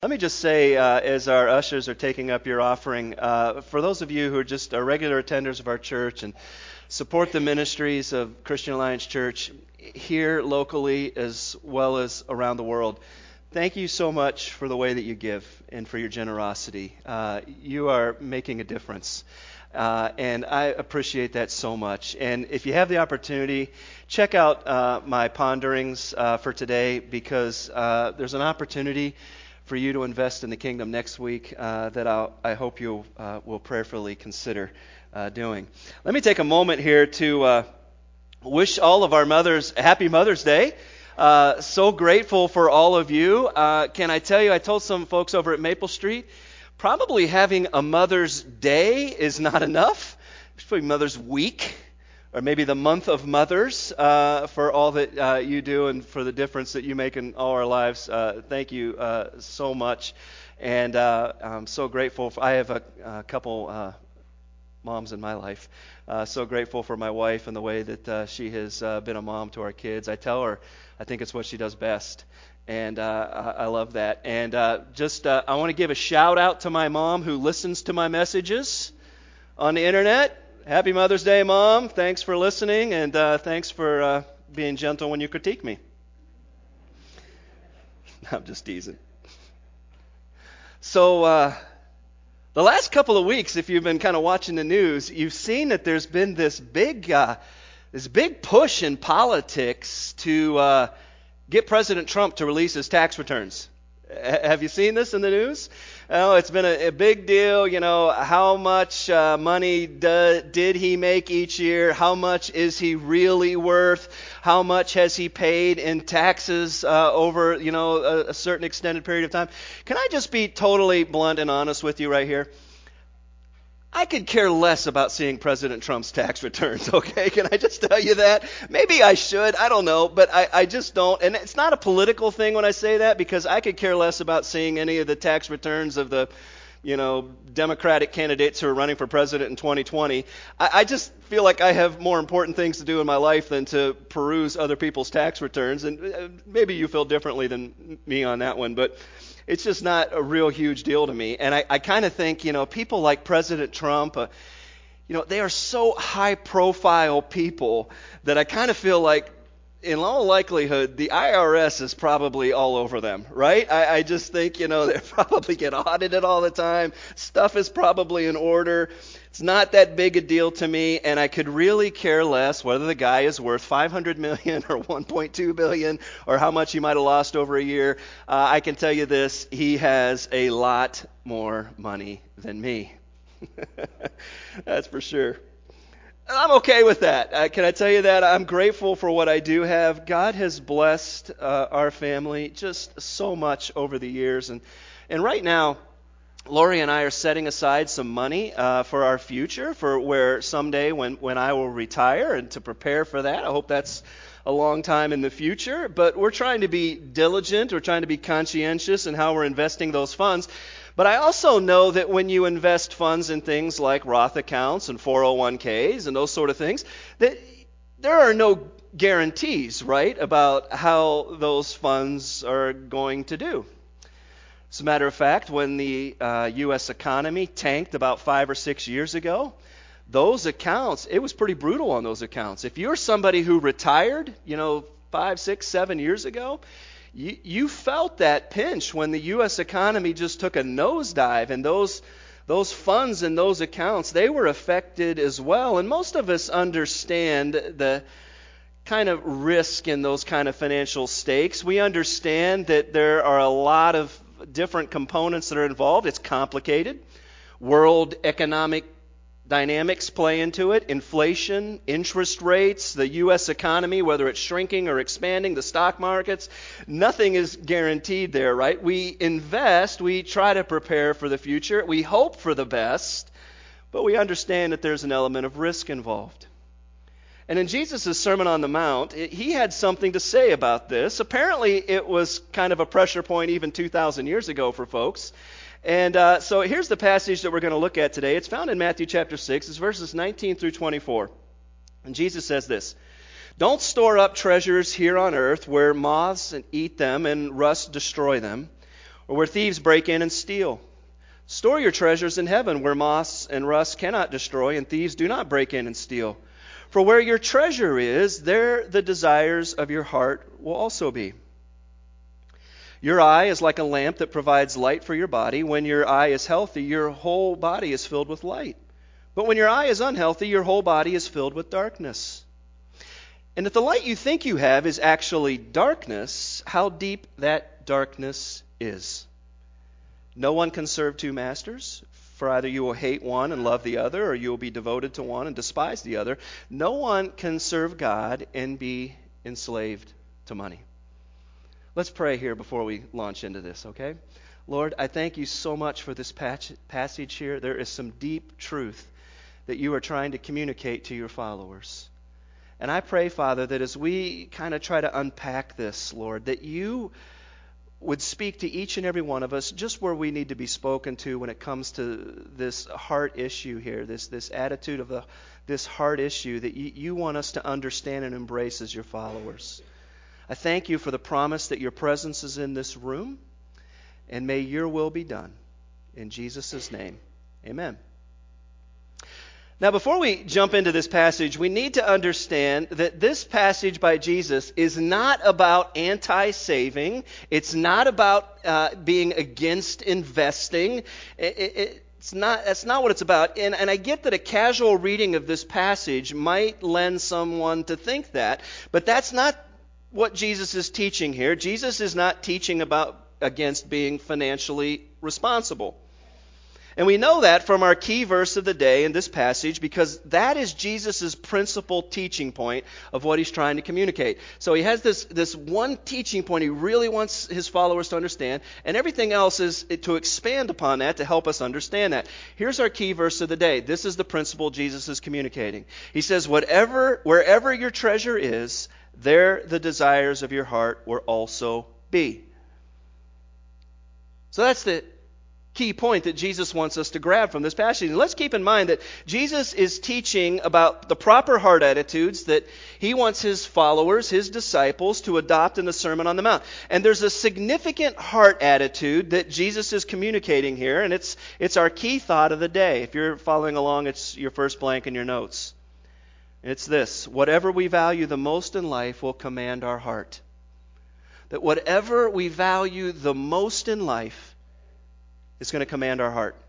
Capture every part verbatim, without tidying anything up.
Let me just say, uh, as our ushers are taking up your offering, uh, for those of you who are just uh, regular attenders of our church and support the ministries of Christian Alliance Church here locally as well as around the world, thank you so much for the way that you give and for your generosity. Uh, you are making a difference. Uh, and I appreciate that so much. And if you have the opportunity, check out uh, my ponderings uh, for today, because uh, there's an opportunity for you to invest in the kingdom next week uh, that I'll, I hope you uh, will prayerfully consider uh, doing. Let me take a moment here to uh, wish all of our mothers a happy Mother's Day. Uh, so grateful for all of you. Uh, can I tell you, I told some folks over at Maple Street, probably having a Mother's Day is not enough. It's probably Mother's Week, or maybe the month of mothers, uh, for all that uh, you do and for the difference that you make in all our lives. Uh, thank you uh, so much. And uh, I'm so grateful. For, I have a, a couple uh, moms in my life. Uh, so grateful for my wife and the way that uh, she has uh, been a mom to our kids. I tell her I think it's what she does best. And uh, I, I love that. And uh, just uh, I want to give a shout out to my mom who listens to my messages on the internet. Happy Mother's Day, Mom. Thanks for listening, and uh, thanks for uh, being gentle when you critique me. I'm just teasing. So uh, the last couple of weeks, if you've been kind of watching the news, you've seen that there's been this big, uh, this big push in politics to uh, get President Trump to release his tax returns. H- have you seen this in the news? Oh, it's been a, a big deal. You know, how much uh, money do, did he make each year? How much is he really worth? How much has he paid in taxes uh, over, you know, a, a certain extended period of time? Can I just be totally blunt and honest with you right here? I could care less about seeing President Trump's tax returns, okay? Can I just tell you that? Maybe I should, I don't know, but I, I just don't. And it's not a political thing when I say that, because I could care less about seeing any of the tax returns of the, you know, Democratic candidates who are running for president in twenty twenty. I, I just feel like I have more important things to do in my life than to peruse other people's tax returns. And maybe you feel differently than me on that one, but it's just not a real huge deal to me. And I, I kind of think, you know, people like President Trump, uh, you know, they are so high-profile people that I kind of feel like, in all likelihood, the I R S is probably all over them, right? I, I just think, you know, they probably get audited all the time. Stuff is probably in order. It's not that big a deal to me, and I could really care less whether the guy is worth five hundred million dollars or one point two billion dollars or how much he might have lost over a year. Uh, I can tell you this, he has a lot more money than me. That's for sure. I'm okay with that. Uh, can I tell you that? I'm grateful for what I do have. God has blessed uh, our family just so much over the years. And, and right now, Lori and I are setting aside some money uh, for our future, for where someday when, when I will retire, and to prepare for that. I hope that's a long time in the future. But we're trying to be diligent. We're trying to be conscientious in how we're investing those funds. But I also know that when you invest funds in things like Roth accounts and four oh one k's and those sort of things, that there are no guarantees, right, about how those funds are going to do. As a matter of fact, when the uh, U S economy tanked about five or six years ago, those accounts, it was pretty brutal on those accounts. If you're somebody who retired, you know, five, six, seven years ago, You, you felt that pinch when the U S economy just took a nosedive, and those those funds and those accounts, they were affected as well. And most of us understand the kind of risk in those kind of financial stakes. We understand that there are a lot of different components that are involved. It's complicated. World economic dynamics play into it. Inflation, interest rates, the U S economy, whether it's shrinking or expanding, the stock markets, nothing is guaranteed there, right? We invest, we try to prepare for the future, we hope for the best, but we understand that there's an element of risk involved. And in Jesus' Sermon on the Mount, it, he had something to say about this. Apparently, it was kind of a pressure point even two thousand years ago for folks. And uh, so here's the passage that we're going to look at today. It's found in Matthew chapter six. It's verses nineteen through twenty-four. And Jesus says this: "Don't store up treasures here on earth where moths eat them and rust destroy them, or where thieves break in and steal. Store your treasures in heaven, where moths and rust cannot destroy, and thieves do not break in and steal. For where your treasure is, there the desires of your heart will also be. Your eye is like a lamp that provides light for your body. When your eye is healthy, your whole body is filled with light. But when your eye is unhealthy, your whole body is filled with darkness. And if the light you think you have is actually darkness, how deep that darkness is. No one can serve two masters, for either you will hate one and love the other, or you will be devoted to one and despise the other. No one can serve God and be enslaved to money. Let's pray here before we launch into this, okay? Lord, I thank you so much for this patch, passage here. There is some deep truth that you are trying to communicate to your followers. And I pray, Father, that as we kind of try to unpack this, Lord, that you would speak to each and every one of us just where we need to be spoken to when it comes to this heart issue here, this this attitude of the this heart issue that you, you want us to understand and embrace as your followers. I thank you for the promise that your presence is in this room, and may your will be done. In Jesus' name, amen. Now, before we jump into this passage, we need to understand that this passage by Jesus is not about anti-saving. It's not about uh, being against investing. It, it, it's not. That's not what it's about. And, and I get that a casual reading of this passage might lend someone to think that, but that's not what Jesus is teaching here. Jesus is not teaching about against being financially responsible. And we know that from our key verse of the day in this passage, because that is Jesus' principal teaching point of what he's trying to communicate. So he has this, this one teaching point he really wants his followers to understand, and everything else is to expand upon that to help us understand that. Here's our key verse of the day. This is the principle Jesus is communicating. He says, "Whatever, wherever your treasure is, there the desires of your heart will also be." So that's the key point that Jesus wants us to grab from this passage. And let's keep in mind that Jesus is teaching about the proper heart attitudes that he wants his followers, his disciples, to adopt in the Sermon on the Mount. And there's a significant heart attitude that Jesus is communicating here, and it's it's our key thought of the day. If you're following along, it's your first blank in your notes. It's this: whatever we value the most in life will command our heart. That whatever we value the most in life is going to command our heart.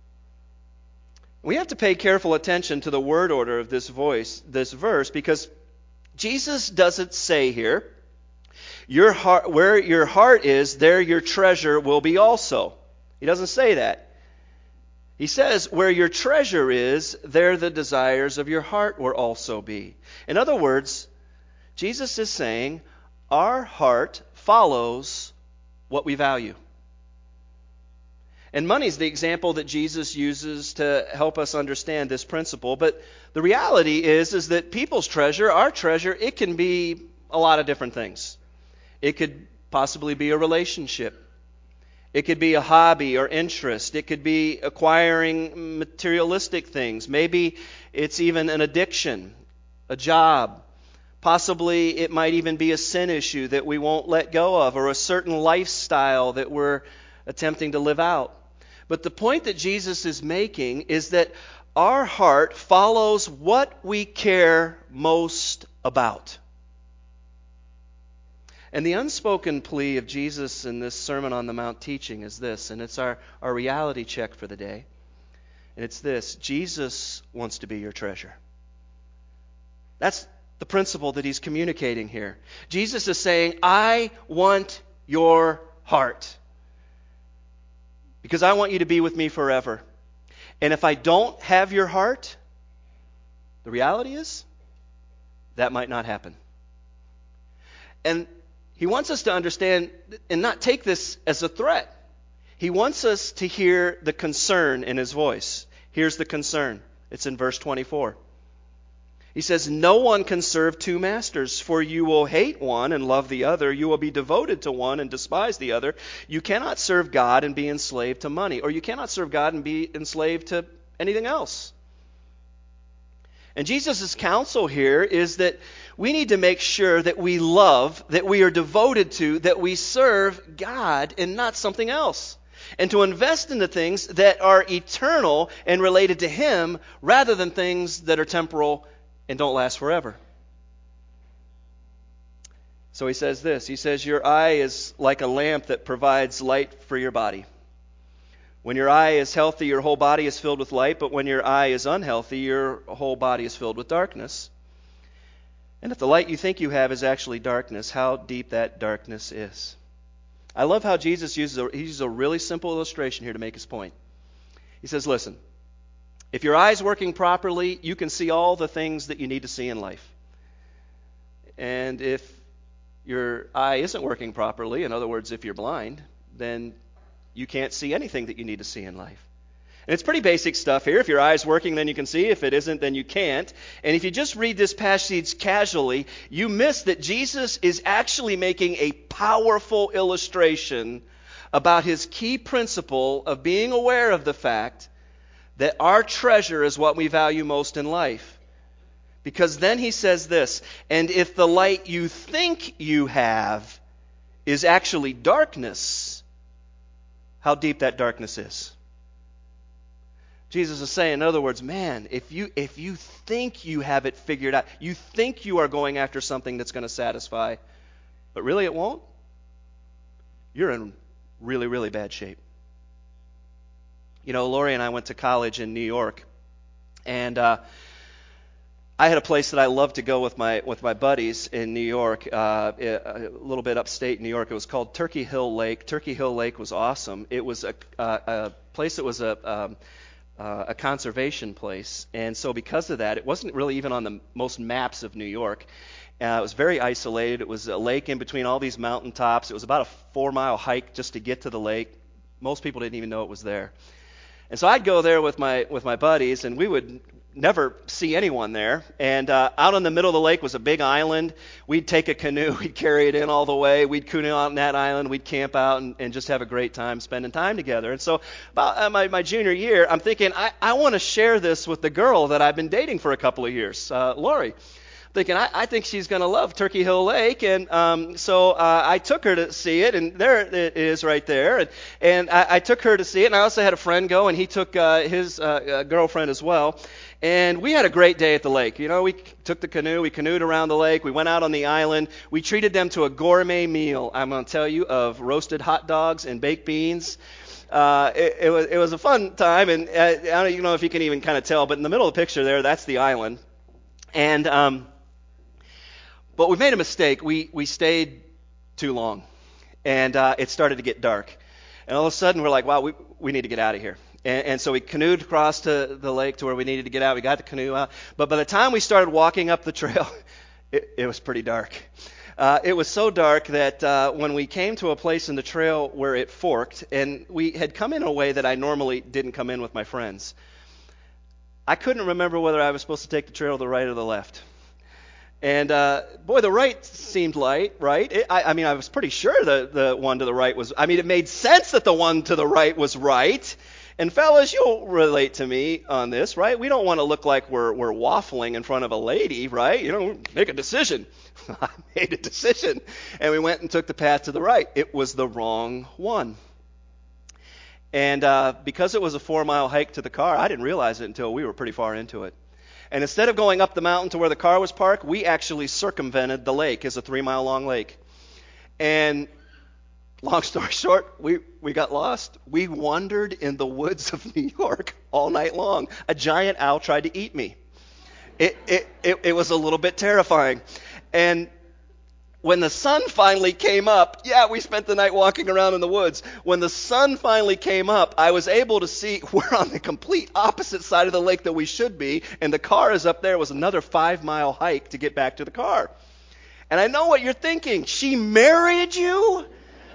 We have to pay careful attention to the word order of this voice, this verse, because Jesus doesn't say here, your heart, where your heart is, there your treasure will be also. He doesn't say that. He says, where your treasure is, there the desires of your heart will also be. In other words, Jesus is saying, our heart follows what we value. And money is the example that Jesus uses to help us understand this principle. But the reality is, is that people's treasure, our treasure, it can be a lot of different things. It could possibly be a relationship. It could be a hobby or interest. It could be acquiring materialistic things. Maybe it's even an addiction, a job. Possibly it might even be a sin issue that we won't let go of, or a certain lifestyle that we're attempting to live out. But the point that Jesus is making is that our heart follows what we care most about. And the unspoken plea of Jesus in this Sermon on the Mount teaching is this, and it's our, our reality check for the day. And it's this: Jesus wants to be your treasure. That's the principle that he's communicating here. Jesus is saying, I want your heart, because I want you to be with me forever. And if I don't have your heart, the reality is that might not happen. And he wants us to understand and not take this as a threat. He wants us to hear the concern in his voice. Here's the concern. It's in verse twenty-four. He says, no one can serve two masters, for you will hate one and love the other. You will be devoted to one and despise the other. You cannot serve God and be enslaved to money, or you cannot serve God and be enslaved to anything else. And Jesus' counsel here is that we need to make sure that we love, that we are devoted to, that we serve God and not something else. And to invest in the things that are eternal and related to Him rather than things that are temporal and don't last forever. So he says this. He says, your eye is like a lamp that provides light for your body. When your eye is healthy, your whole body is filled with light, but when your eye is unhealthy, your whole body is filled with darkness. And if the light you think you have is actually darkness, how deep that darkness is. I love how Jesus uses a, he uses a really simple illustration here to make his point. He says, listen, if your eye's working properly, you can see all the things that you need to see in life. And if your eye isn't working properly, in other words, if you're blind, then you can't see anything that you need to see in life. And it's pretty basic stuff here. If your eye's working, then you can see. If it isn't, then you can't. And if you just read this passage casually, you miss that Jesus is actually making a powerful illustration about his key principle of being aware of the fact that our treasure is what we value most in life. Because then he says this, and if the light you think you have is actually darkness, how deep that darkness is. Jesus is saying, in other words, man, if you if you think you have it figured out, you think you are going after something that's going to satisfy, but really it won't, you're in really, really bad shape. You know, Lori and I went to college in New York, and uh, I had a place that I loved to go with my with my buddies in New York, uh, a little bit upstate New York. It was called Turkey Hill Lake. Turkey Hill Lake was awesome. It was a, a, a place that was a um, uh, a conservation place, and so because of that, it wasn't really even on the most maps of New York. Uh, it was very isolated. It was a lake in between all these mountaintops. It was about a four-mile hike just to get to the lake. Most people didn't even know it was there. And so I'd go there with my with my buddies, and we would never see anyone there. And uh, out in the middle of the lake was a big island. We'd take a canoe, we'd carry it in all the way. We'd canoe out on that island. We'd camp out and, and just have a great time spending time together. And so about uh, my, my junior year, I'm thinking, I, I want to share this with the girl that I've been dating for a couple of years, uh, Lori. Thinking, I, I think she's going to love Turkey Hill Lake. And um, so uh, I took her to see it, and there it is right there. And, and I, I took her to see it, and I also had a friend go, and he took uh, his uh, uh, girlfriend as well. And we had a great day at the lake. You know, we took the canoe, we canoed around the lake, we went out on the island. We treated them to a gourmet meal, I'm going to tell you, of roasted hot dogs and baked beans. Uh, it, it was it was a fun time, and uh, I don't even know if you can even kind of tell, but in the middle of the picture there, that's the island. And um, but we made a mistake. We we stayed too long, and uh, it started to get dark. And all of a sudden, we're like, wow, we we need to get out of here. And, and so we canoed across to the lake to where we needed to get out. We got the canoe out. But by the time we started walking up the trail, it, it was pretty dark. Uh, it was so dark that uh, when we came to a place in the trail where it forked, and we had come in a way that I normally didn't come in with my friends, I couldn't remember whether I was supposed to take the trail to the right or the left. And, uh, boy, the right seemed light, right? It, I, I mean, I was pretty sure the, the one to the right was, I mean, it made sense that the one to the right was right. And fellas, you'll relate to me on this, right? We don't want to look like we're we're waffling in front of a lady, right? You know, make a decision. I made a decision. And we went and took the path to the right. It was the wrong one. And uh, because it was a four-mile hike to the car, I didn't realize it until we were pretty far into it. And instead of going up the mountain to where the car was parked, we actually circumvented the lake. It's a three-mile-long lake. And long story short, we, we got lost. We wandered in the woods of New York all night long. A giant owl tried to eat me. It, it, it, it was a little bit terrifying. And when the sun finally came up, yeah, we spent the night walking around in the woods. When the sun finally came up, I was able to see we're on the complete opposite side of the lake that we should be, and the car is up there. It was another five-mile hike to get back to the car. And I know what you're thinking. She married you?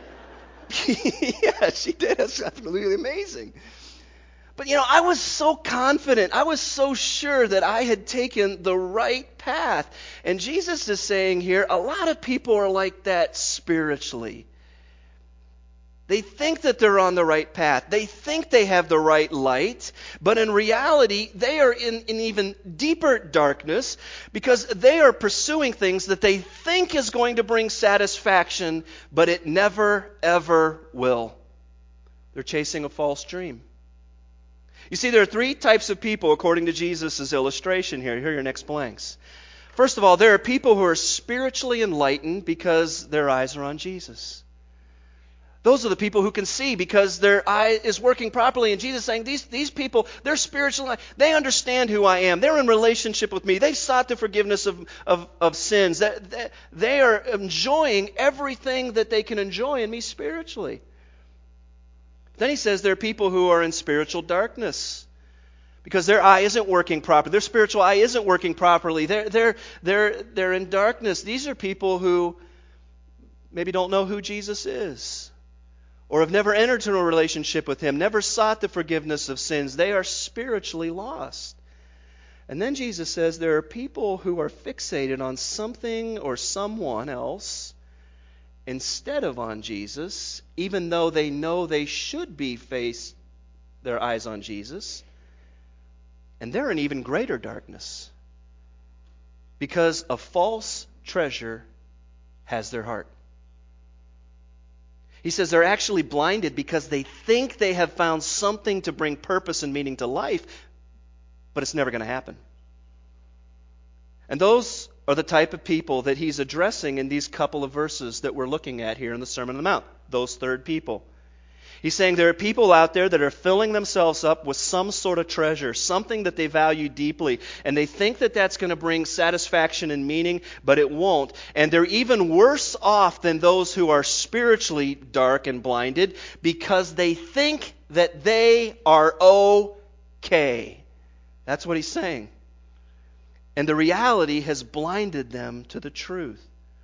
Yeah, she did. That's absolutely amazing. But, you know, I was so confident. I was so sure that I had taken the right path. And Jesus is saying here, a lot of people are like that spiritually. They think that they're on the right path. They think they have the right light. But in reality, they are in, in even deeper darkness because they are pursuing things that they think is going to bring satisfaction, but it never, ever will. They're chasing a false dream. You see, there are three types of people according to Jesus' illustration here. Here are your next blanks. First of all, there are people who are spiritually enlightened because their eyes are on Jesus. Those are the people who can see because their eye is working properly. And Jesus is saying, these, these people, they're spiritual. They understand who I am. They're in relationship with me. They've sought the forgiveness of, of, of sins. They, they, they are enjoying everything that they can enjoy in me spiritually. Then he says there are people who are in spiritual darkness because their eye isn't working properly. Their spiritual eye isn't working properly. They're, they're, they're, they're in darkness. These are people who maybe don't know who Jesus is, or have never entered into a relationship with Him, never sought the forgiveness of sins. They are spiritually lost. And then Jesus says there are people who are fixated on something or someone else instead of on Jesus, even though they know they should be faced their eyes on Jesus. And they're in even greater darkness because a false treasure has their heart. He says they're actually blinded because they think they have found something to bring purpose and meaning to life, but it's never going to happen. And those are the type of people that he's addressing in these couple of verses that we're looking at here in the Sermon on the Mount, those third people. He's saying there are people out there that are filling themselves up with some sort of treasure, something that they value deeply, and they think that that's going to bring satisfaction and meaning, but it won't. And they're even worse off than those who are spiritually dark and blinded because they think that they are okay. That's what he's saying. And the reality has blinded them to the truth.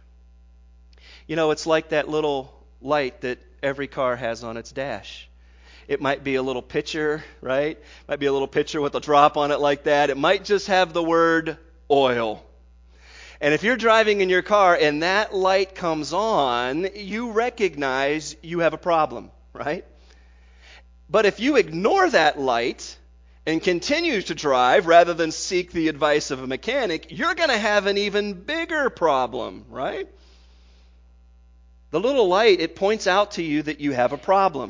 You know, it's like that little light that every car has on its dash. It might be a little picture, right? It might be a little picture with a drop on it like that. It might just have the word oil. And if you're driving in your car and that light comes on, you recognize you have a problem, right? But if you ignore that light and continue to drive rather than seek the advice of a mechanic, you're going to have an even bigger problem, right? The little light, it points out to you that you have a problem.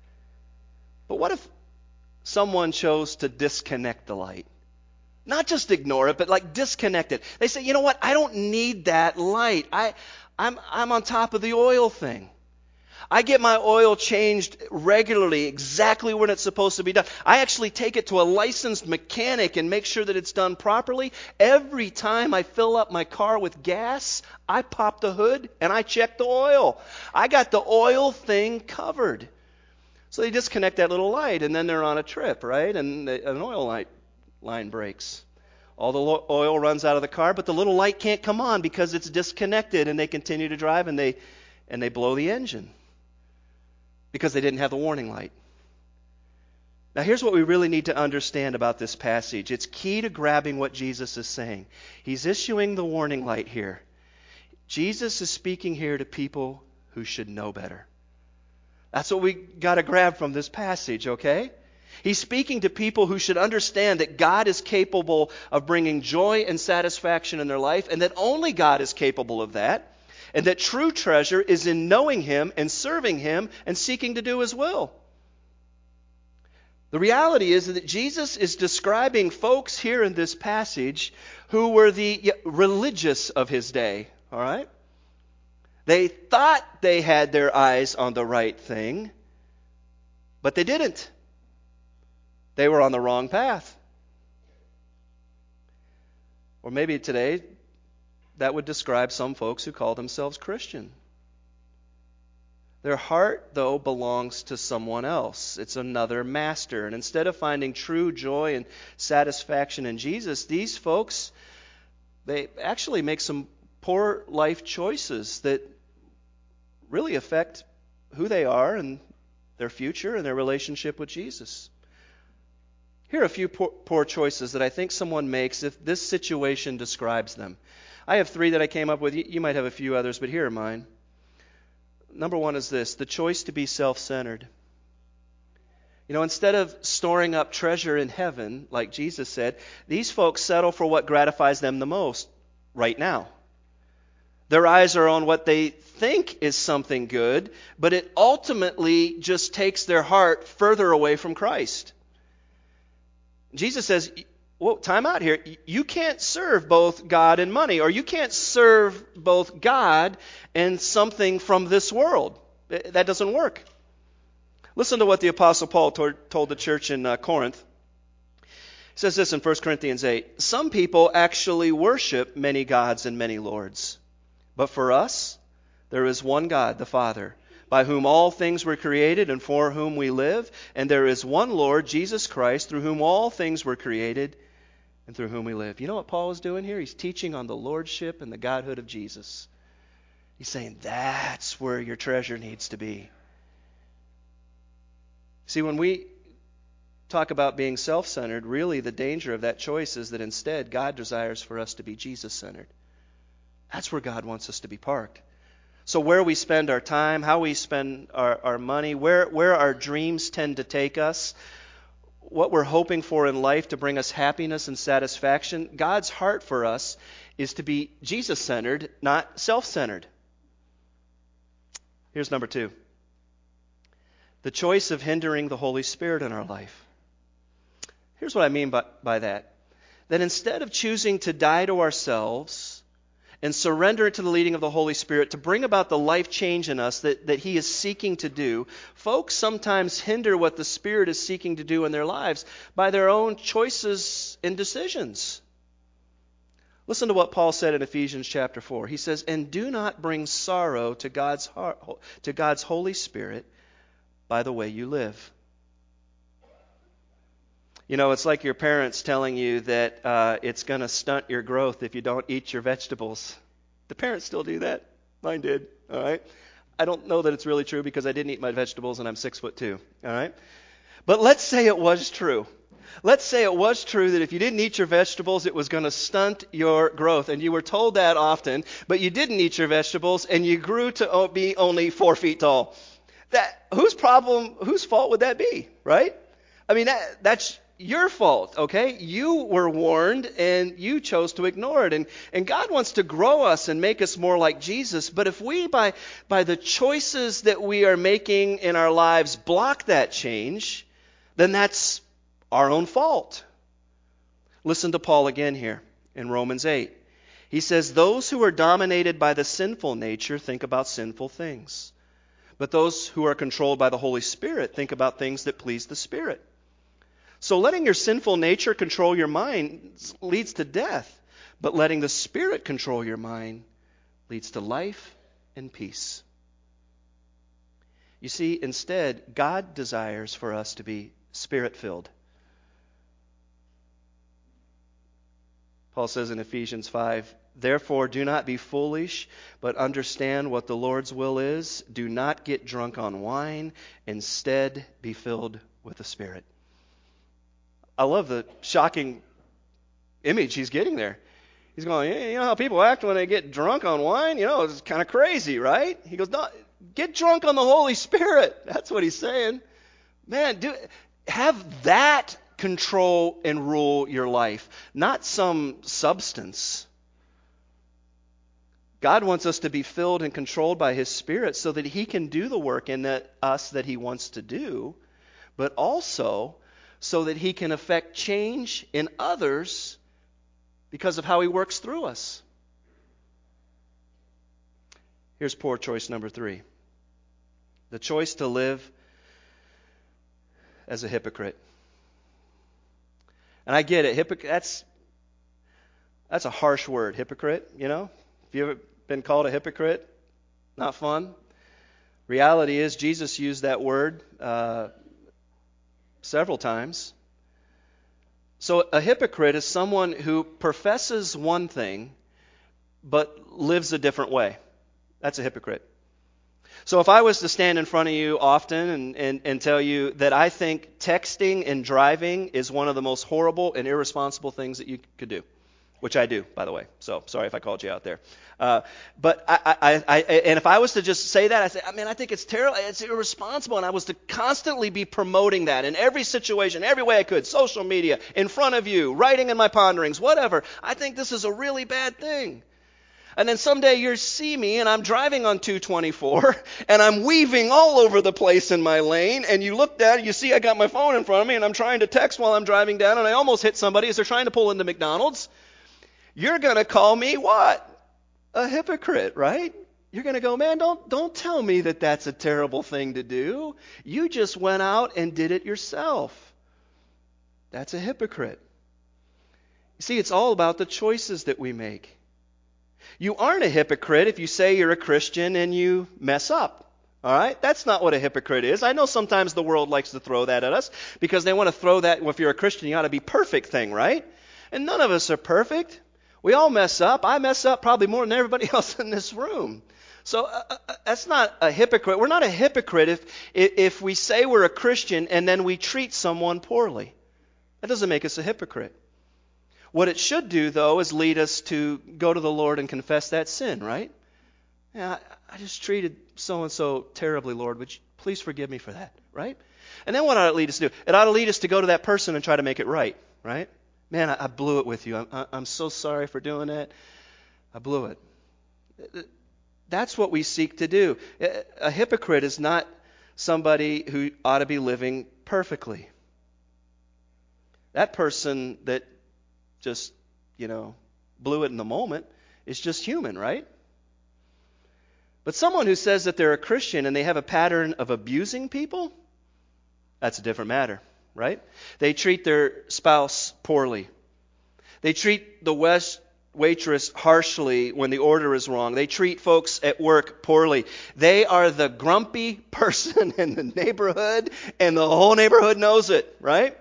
But what if someone chose to disconnect the light? Not just ignore it, but like disconnect it. They say, you know what? I don't need that light. I, I'm, I'm on top of the oil thing. I get my oil changed regularly, exactly when it's supposed to be done. I actually take it to a licensed mechanic and make sure that it's done properly. Every time I fill up my car with gas, I pop the hood and I check the oil. I got the oil thing covered. So they disconnect that little light and then they're on a trip, right? And the, an oil light line breaks. All the lo- oil runs out of the car, but the little light can't come on because it's disconnected, and they continue to drive and they and they blow the engine. Because they didn't have the warning light. Now here's what we really need to understand about this passage. It's key to grabbing what Jesus is saying. He's issuing the warning light here. Jesus is speaking here to people who should know better. That's what we got to grab from this passage, okay? He's speaking to people who should understand that God is capable of bringing joy and satisfaction in their life, and that only God is capable of that. And that true treasure is in knowing Him and serving Him and seeking to do His will. The reality is that Jesus is describing folks here in this passage who were the religious of His day. All right? They thought they had their eyes on the right thing, but they didn't. They were on the wrong path. Or maybe today, that would describe some folks who call themselves Christian. Their heart, though, belongs to someone else. It's another master. And instead of finding true joy and satisfaction in Jesus, these folks, they actually make some poor life choices that really affect who they are and their future and their relationship with Jesus. Here are a few poor, poor choices that I think someone makes if this situation describes them. I have three that I came up with. You might have a few others, but here are mine. Number one is this, the choice to be self-centered. You know, instead of storing up treasure in heaven, like Jesus said, these folks settle for what gratifies them the most right now. Their eyes are on what they think is something good, but it ultimately just takes their heart further away from Christ. Jesus says, well, time out here. You can't serve both God and money, or you can't serve both God and something from this world. That doesn't work. Listen to what the Apostle Paul told the church in uh, Corinth. He says this in First Corinthians eight. Some people actually worship many gods and many lords. But for us, there is one God, the Father, by whom all things were created and for whom we live. And there is one Lord, Jesus Christ, through whom all things were created and through whom we live. You know what Paul is doing here? He's teaching on the lordship and the godhood of Jesus. He's saying that's where your treasure needs to be. See, when we talk about being self-centered, really the danger of that choice is that instead God desires for us to be Jesus-centered. That's where God wants us to be parked. So where we spend our time, how we spend our, our money, where, where our dreams tend to take us, what we're hoping for in life to bring us happiness and satisfaction, God's heart for us is to be Jesus-centered, not self-centered. Here's number two. The choice of hindering the Holy Spirit in our life. Here's what I mean by, by that. That instead of choosing to die to ourselves and surrender it to the leading of the Holy Spirit to bring about the life change in us that, that He is seeking to do, folks sometimes hinder what the Spirit is seeking to do in their lives by their own choices and decisions. Listen to what Paul said in Ephesians chapter four. He says, "And do not bring sorrow to God's heart, to God's Holy Spirit by the way you live." You know, it's like your parents telling you that uh, it's going to stunt your growth if you don't eat your vegetables. The parents still do that. Mine did. All right. I don't know that it's really true because I didn't eat my vegetables and I'm six foot two. All right. But let's say it was true. Let's say it was true that if you didn't eat your vegetables, it was going to stunt your growth. And you were told that often, but you didn't eat your vegetables and you grew to be only four feet tall. That whose problem, whose fault would that be, right? I mean, that, that's your fault, okay? You were warned and you chose to ignore it. And, and God wants to grow us and make us more like Jesus. But if we, by, by the choices that we are making in our lives, block that change, then that's our own fault. Listen to Paul again here in Romans eight. He says, "Those who are dominated by the sinful nature think about sinful things. But those who are controlled by the Holy Spirit think about things that please the Spirit. So letting your sinful nature control your mind leads to death, but letting the Spirit control your mind leads to life and peace." You see, instead, God desires for us to be Spirit-filled. Paul says in Ephesians five, "Therefore do not be foolish, but understand what the Lord's will is. Do not get drunk on wine. Instead, be filled with the Spirit." I love the shocking image he's getting there. He's going, yeah, you know how people act when they get drunk on wine? You know, it's kind of crazy, right? He goes, no, get drunk on the Holy Spirit. That's what he's saying. Man, do have that control and rule your life, not some substance. God wants us to be filled and controlled by His Spirit so that He can do the work in that, us that He wants to do, but also so that He can effect change in others because of how He works through us. Here's poor choice number three. The choice to live as a hypocrite. And I get it. Hypocrite, that's, that's a harsh word, hypocrite, you know? Have you ever been called a hypocrite? Not fun. Reality is Jesus used that word uh, several times. So a hypocrite is someone who professes one thing but lives a different way. That's a hypocrite. So if I was to stand in front of you often and, and, and tell you that I think texting and driving is one of the most horrible and irresponsible things that you could do, which I do, by the way. So sorry if I called you out there. Uh, but I, I, I, and if I was to just say that, I say, I mean, I think it's terrible, it's irresponsible, and I was to constantly be promoting that in every situation, every way I could, social media, in front of you, writing in my ponderings, whatever. I think this is a really bad thing. And then someday you see me and I'm driving on two twenty-four and I'm weaving all over the place in my lane, and you look down and you see I got my phone in front of me and I'm trying to text while I'm driving down, and I almost hit somebody as they're trying to pull into McDonald's. You're going to call me what? A hypocrite, right? You're going to go, man, don't don't tell me that that's a terrible thing to do. You just went out and did it yourself. That's a hypocrite. You see, it's all about the choices that we make. You aren't a hypocrite if you say you're a Christian and you mess up. All right? That's not what a hypocrite is. I know sometimes the world likes to throw that at us because they want to throw that, well, if you're a Christian, you ought to be perfect thing, right? And none of us are perfect. We all mess up. I mess up probably more than everybody else in this room. So uh, uh, that's not a hypocrite. We're not a hypocrite if, if we say we're a Christian and then we treat someone poorly. That doesn't make us a hypocrite. What it should do, though, is lead us to go to the Lord and confess that sin, right? Yeah, I, I just treated so-and-so terribly, Lord. Would you please forgive me for that, right? And then what ought it lead us to do? It ought to lead us to go to that person and try to make it right, right? Man, I, I blew it with you. I'm, I, I'm so sorry for doing that. I blew it. That's what we seek to do. A hypocrite is not somebody who ought to be living perfectly. That person that just, you know, blew it in the moment is just human, right? But someone who says that they're a Christian and they have a pattern of abusing people, that's a different matter, right? They treat their spouse poorly. They treat the west waitress harshly when the order is wrong. They treat folks at work poorly. They are the grumpy person in the neighborhood, and the whole neighborhood knows it, right?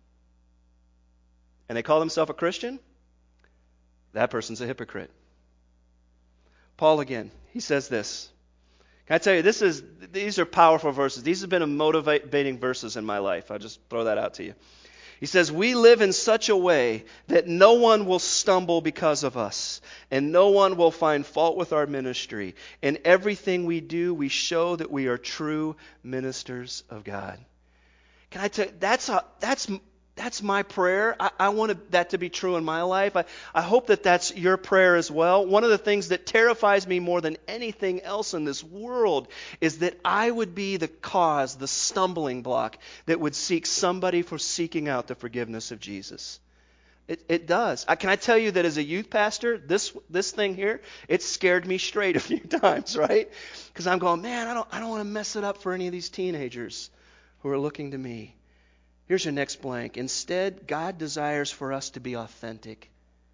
And they call themselves a Christian, that person's a hypocrite. Paul again, he says this. Can I tell you, this is these are powerful verses. These have been motivating verses in my life. I'll just throw that out to you. He says, we live in such a way that no one will stumble because of us, and no one will find fault with our ministry. In everything we do, we show that we are true ministers of God. Can I tell you, that's a, that's That's my prayer. I, I want that to be true in my life. I, I hope that that's your prayer as well. One of the things that terrifies me more than anything else in this world is that I would be the cause, the stumbling block that would seek somebody for seeking out the forgiveness of Jesus. It, it does. I, can I tell you that as a youth pastor, this this thing here, it scared me straight a few times, right? Because I'm going, man, I don't I don't want to mess it up for any of these teenagers who are looking to me. Here's your next blank. Instead, God desires for us to be authentic.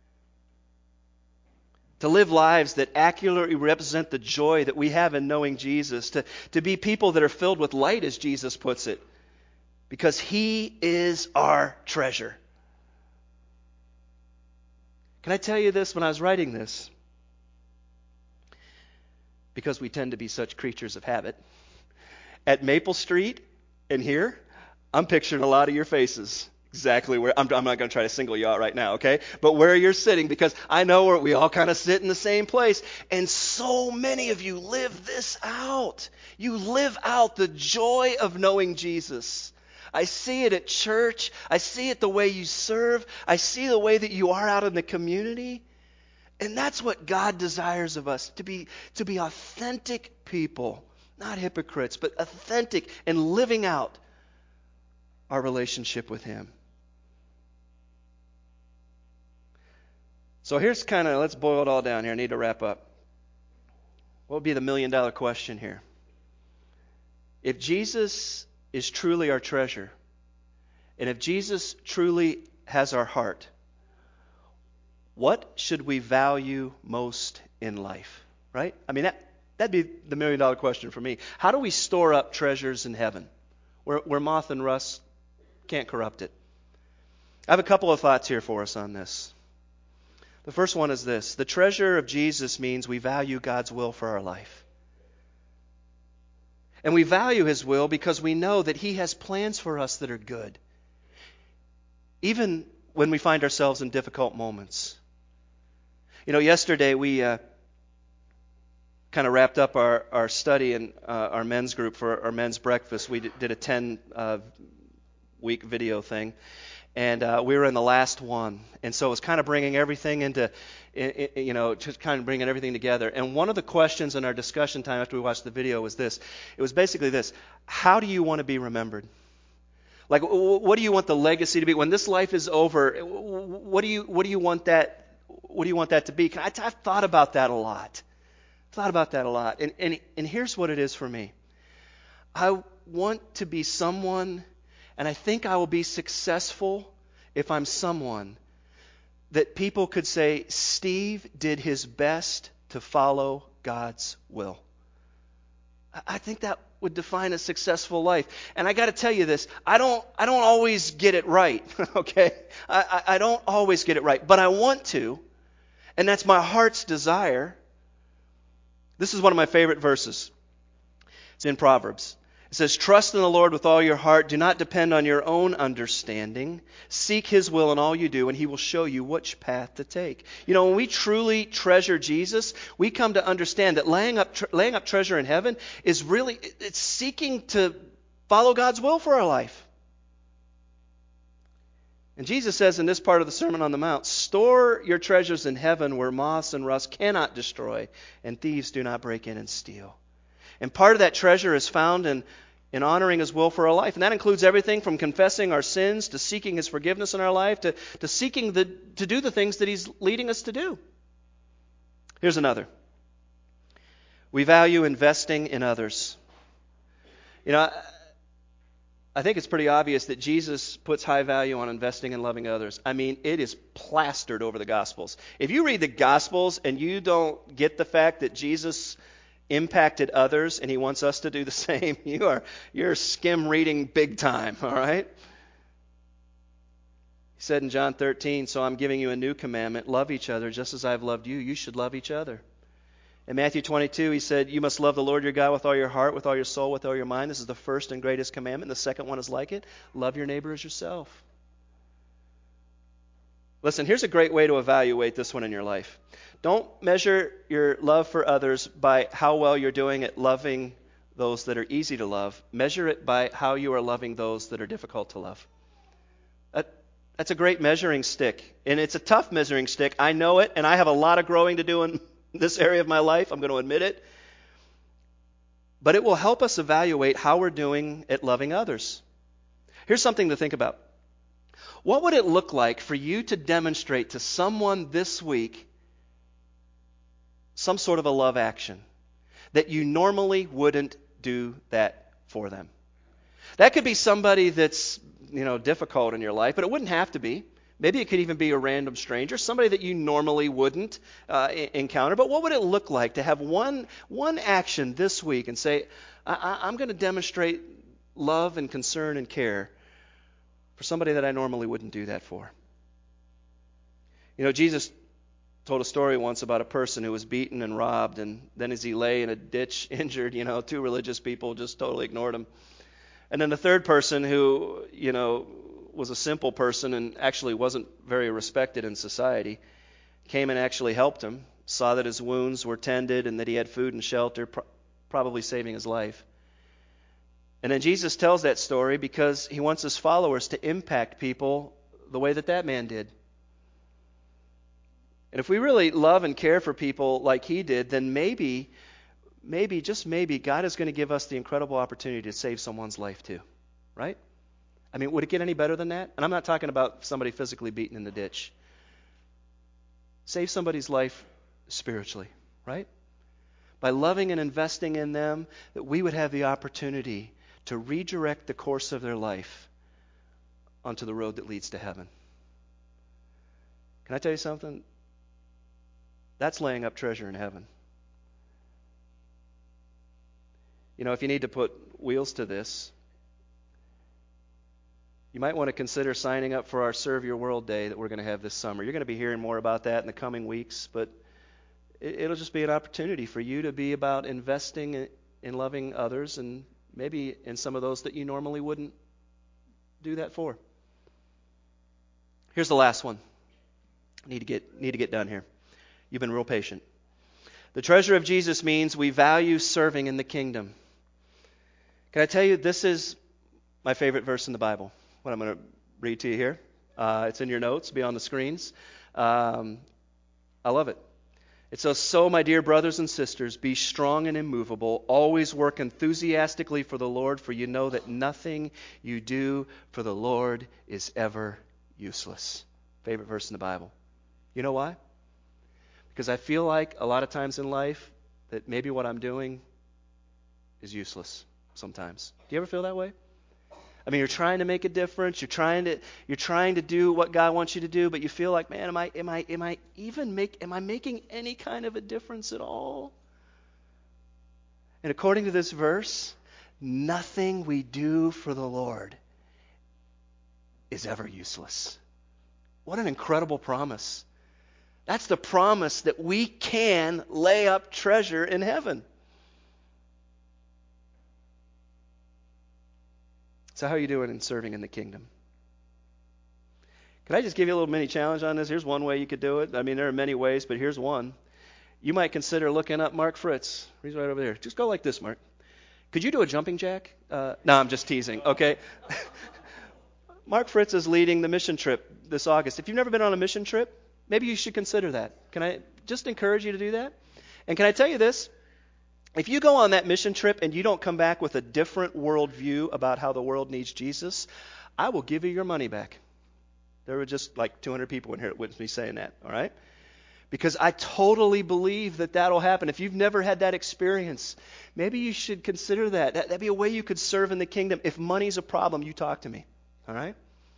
To live lives that accurately represent the joy that we have in knowing Jesus. To, to be people that are filled with light, as Jesus puts it. Because He is our treasure. Can I tell you this when I was writing this? Because we tend to be such creatures of habit. At Maple Street and here, I'm picturing a lot of your faces. Exactly where, I'm, I'm not going to try to single you out right now, okay? But where you're sitting, because I know where we all kind of sit in the same place. And so many of you live this out. You live out the joy of knowing Jesus. I see it at church. I see it the way you serve. I see the way that you are out in the community. And that's what God desires of us, to be, to be authentic people. Not hypocrites, but authentic and living out our relationship with Him. So here's kind of, let's boil it all down here. I need to wrap up. What would be the million dollar question here? If Jesus is truly our treasure, and if Jesus truly has our heart, what should we value most in life? Right? I mean, that, that'd be the million dollar question for me. How do we store up treasures in heaven where, where moth and rust can't corrupt it? I have a couple of thoughts here for us on this. The first one is this. The treasure of Jesus means we value God's will for our life. And we value His will because we know that He has plans for us that are good. Even when we find ourselves in difficult moments. You know, yesterday we uh, kind of wrapped up our, our study in uh, our men's group for our men's breakfast. We d- did a ten uh, week video thing, and uh, we were in the last one. And so it was kind of bringing everything into, i- i- you know, just kind of bringing everything together. And one of the questions in our discussion time after we watched the video was this. It was basically this: how do you want to be remembered? Like, what do you want the legacy to be when this life is over? What do you what do you want that what do you want that to be? I, I've thought about that a lot. Thought about that a lot. And, and and here's what it is for me. I want to be someone, and I think I will be successful if I'm someone that people could say, Steve did his best to follow God's will. I think that would define a successful life. And I got to tell you this, I don't I don't always get it right, okay? I, I, I don't always get it right, but I want to, and that's my heart's desire. This is one of my favorite verses. It's in Proverbs. It says, trust in the Lord with all your heart. Do not depend on your own understanding. Seek His will in all you do, and He will show you which path to take. You know, when we truly treasure Jesus, we come to understand that laying up tre- laying up treasure in heaven is really, it's seeking to follow God's will for our life. And Jesus says in this part of the Sermon on the Mount, store your treasures in heaven where moths and rust cannot destroy, and thieves do not break in and steal. And part of that treasure is found in in honoring His will for our life. And that includes everything from confessing our sins to seeking His forgiveness in our life to, to seeking the, to do the things that He's leading us to do. Here's another. We value investing in others. You know, I, I think it's pretty obvious that Jesus puts high value on investing and loving others. I mean, it is plastered over the Gospels. If you read the Gospels and you don't get the fact that Jesus impacted others and He wants us to do the same, you are you're skim reading big time, all right? He said in John thirteen, so I'm giving you a new commandment, love each other just as I've loved you. You should love each other. In Matthew twenty-two, He said, you must love the Lord your God with all your heart, with all your soul, with all your mind. This is the first and greatest commandment. The second one is like it. Love your neighbor as yourself. Listen, here's a great way to evaluate this one in your life. Don't measure your love for others by how well you're doing at loving those that are easy to love. Measure it by how you are loving those that are difficult to love. That, that's a great measuring stick. And it's a tough measuring stick. I know it, and I have a lot of growing to do in this area of my life. I'm going to admit it. But it will help us evaluate how we're doing at loving others. Here's something to think about. What would it look like for you to demonstrate to someone this week some sort of a love action that you normally wouldn't do that for them? That could be somebody that's, you know, difficult in your life, but it wouldn't have to be. Maybe it could even be a random stranger, somebody that you normally wouldn't uh, encounter. But what would it look like to have one one action this week and say, I- I'm going to demonstrate love and concern and care for somebody that I normally wouldn't do that for? You know, Jesus told a story once about a person who was beaten and robbed, and then as he lay in a ditch injured, you know, two religious people just totally ignored him. And then the third person who, you know, was a simple person and actually wasn't very respected in society, came and actually helped him, saw that his wounds were tended and that he had food and shelter, pro- probably saving his life. And then Jesus tells that story because He wants His followers to impact people the way that that man did. And if we really love and care for people like he did, then maybe, maybe, just maybe, God is going to give us the incredible opportunity to save someone's life too. Right? I mean, would it get any better than that? And I'm not talking about somebody physically beaten in the ditch. Save somebody's life spiritually, right? By loving and investing in them, that we would have the opportunity to redirect the course of their life onto the road that leads to heaven. Can I tell you something? That's laying up treasure in heaven. You know, if you need to put wheels to this, you might want to consider signing up for our Serve Your World Day that we're going to have this summer. You're going to be hearing more about that in the coming weeks, but it'll just be an opportunity for you to be about investing in loving others, and maybe in some of those that you normally wouldn't do that for. Here's the last one. Need to get need to get done here. You've been real patient. The treasure of Jesus means we value serving in the kingdom. Can I tell you, this is my favorite verse in the Bible, what I'm going to read to you here. Uh, it's in your notes, be on the screens. Um, I love it. It says, "So, my dear brothers and sisters, be strong and immovable. Always work enthusiastically for the Lord, for you know that nothing you do for the Lord is ever useless." Favorite verse in the Bible. You know why? Because I feel like a lot of times in life that maybe what I'm doing is useless sometimes. Do you ever feel that way? I mean, you're trying to make a difference. You're trying to you're trying to do what God wants you to do, but you feel like, man, am I am I am I even make am I making any kind of a difference at all? And according to this verse, nothing we do for the Lord is ever useless. What an incredible promise. That's the promise that we can lay up treasure in heaven. So how are you doing in serving in the kingdom? Can I just give you a little mini challenge on this? Here's one way you could do it. I mean, there are many ways, but here's one. You might consider looking up Mark Fritz. He's right over there. Just go like this, Mark. Could you do a jumping jack? Uh, no, I'm just teasing, okay? Mark Fritz is leading the mission trip this August. If you've never been on a mission trip, maybe you should consider that. Can I just encourage you to do that? And can I tell you this? If you go on that mission trip and you don't come back with a different worldview about how the world needs Jesus, I will give you your money back. There were just like two hundred people in here that witnessed me saying that, all right? Because I totally believe that that'll happen. If you've never had that experience, maybe you should consider that. that. That'd be a way you could serve in the kingdom. If money's a problem, you talk to me, all right?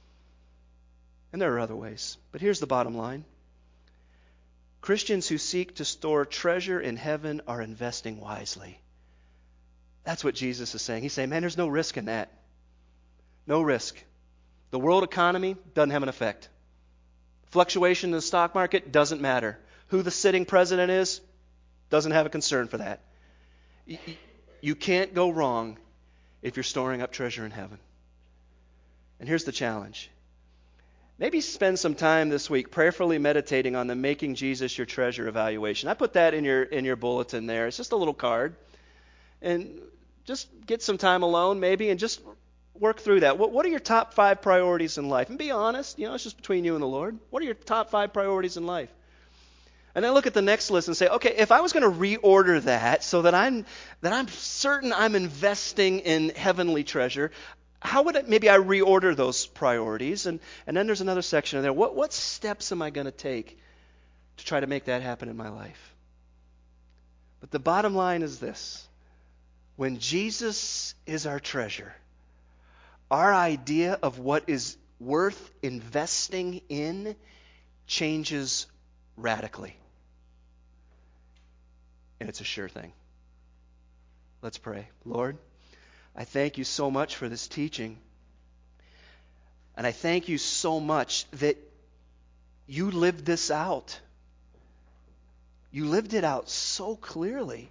And there are other ways. But here's the bottom line. Christians who seek to store treasure in heaven are investing wisely. That's what Jesus is saying. He's saying, man, there's no risk in that. No risk. The world economy doesn't have an effect. Fluctuation in the stock market doesn't matter. Who the sitting president is doesn't have a concern for that. You can't go wrong if you're storing up treasure in heaven. And here's the challenge. Maybe spend some time this week prayerfully meditating on the Making Jesus Your Treasure evaluation. I put that in your in your bulletin there. It's just a little card. And just get some time alone maybe and just work through that. What, what are your top five priorities in life? And be honest. You know, it's just between you and the Lord. What are your top five priorities in life? And then look at the next list and say, okay, if I was going to reorder that so that I'm that I'm certain I'm investing in heavenly treasure, how would it, maybe I reorder those priorities? And, and then there's another section in there. What, what steps am I going to take to try to make that happen in my life? But the bottom line is this. When Jesus is our treasure, our idea of what is worth investing in changes radically. And it's a sure thing. Let's pray. Lord, I thank you so much for this teaching. And I thank you so much that you lived this out. You lived it out so clearly.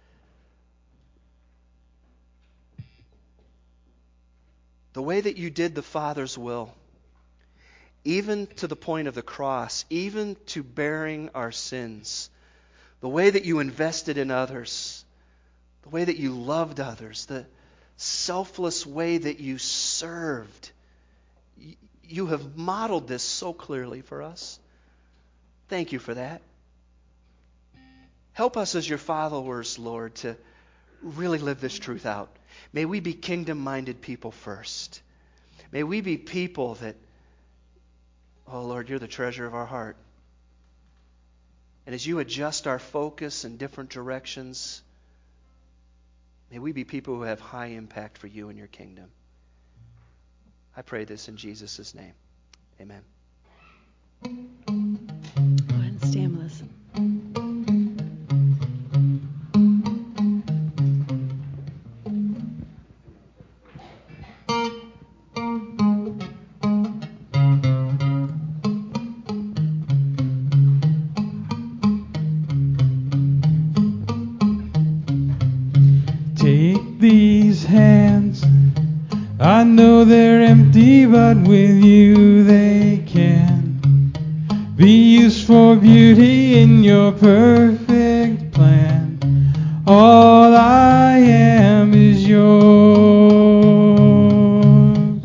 The way that you did the Father's will, even to the point of the cross, even to bearing our sins, the way that you invested in others, the way that you loved others, the selfless way that you served. You have modeled this so clearly for us. Thank you for that. Help us as your followers, Lord, to really live this truth out. May we be kingdom-minded people first. May we be people that, oh Lord, you're the treasure of our heart. And as you adjust our focus in different directions, may we be people who have high impact for you and your kingdom. I pray this in Jesus' name. Amen. Go ahead and stand with us. Take these hands, I know they're empty, but with you they can be used for beauty in your perfect plan. All I am is yours.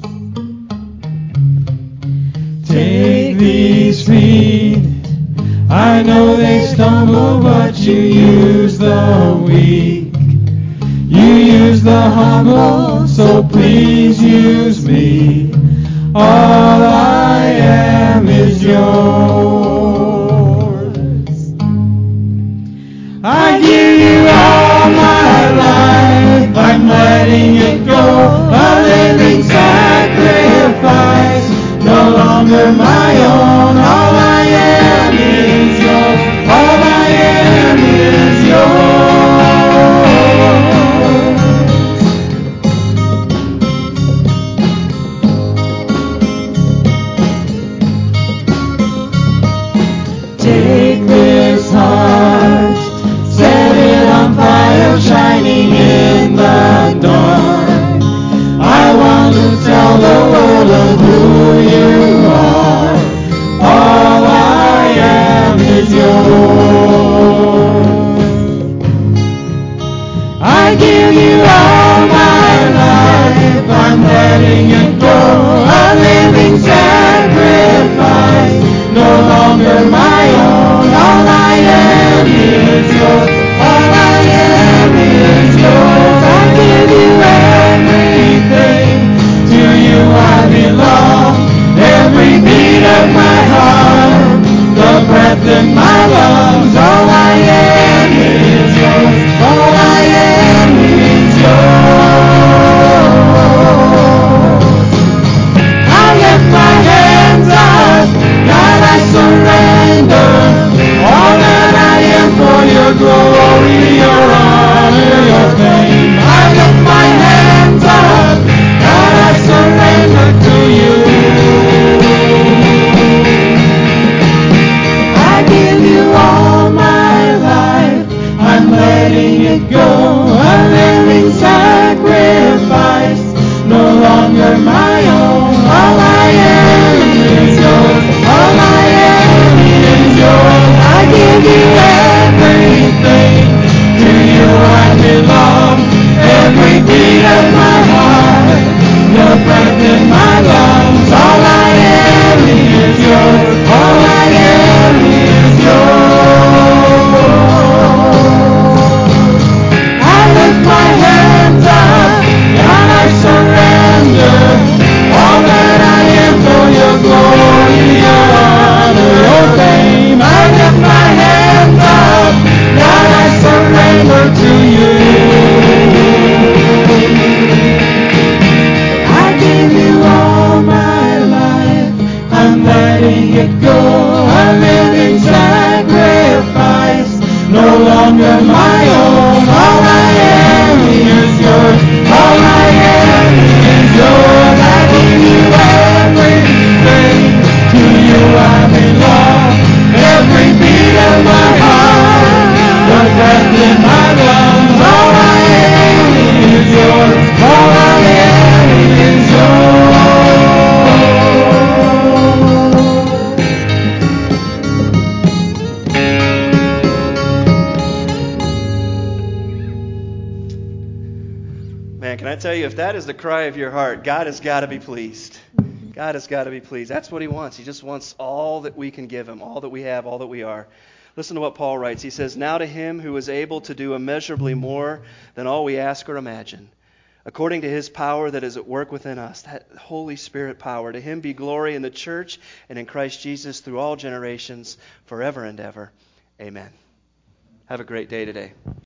Take these feet. I know they stumble, but you use the weak. You use the humble, so please use me. All I am is yours. I give you all my life. I'm letting it go. A living sacrifice, no longer my own. All I am is yours. All I am is yours. Take this heart, set it on fire, shining in the dark. I want to tell the world of who you are. All I am is yours. I give you all my life. I'm letting it go. A living sacrifice, no longer my own. All I am is yours. All I am is yours. I give you everything. To you I belong. Every beat of my heart, the breath in my lungs. All I am is yours. All I am is yours. I lift my hands up, God, I surrender. All that I am for your glory, your honor, your fame. I lift my hands up, God, I surrender to you. I give you all my life, I'm letting it go. A living sacrifice, no longer my own. All I am is yours. All I am is yours. I give you everything. To you I belong. Every beat of my heart, the breath in my lungs. All I am is yours. All I am is yours. I lift my hands up, and I surrender. All that I am for your glory, your honor, your fame. I lift my hands up, God, I surrender to you. I give you all my life, I'm letting it go. A living sacrifice, no longer my own. All I am is yours. All I am is yours. I give you everything. To you I belong. Every beat of my heart, the breath in my lungs. All I am is yours. All I am is Man, can I tell you, if that is the cry of your heart, God has got to be pleased. God has got to be pleased. That's what he wants. He just wants all that we can give him, all that we have, all that we are. Listen to what Paul writes. He says, "Now to him who is able to do immeasurably more than all we ask or imagine, according to his power that is at work within us," that Holy Spirit power, "to him be glory in the church and in Christ Jesus through all generations, forever and ever. Amen." Have a great day today.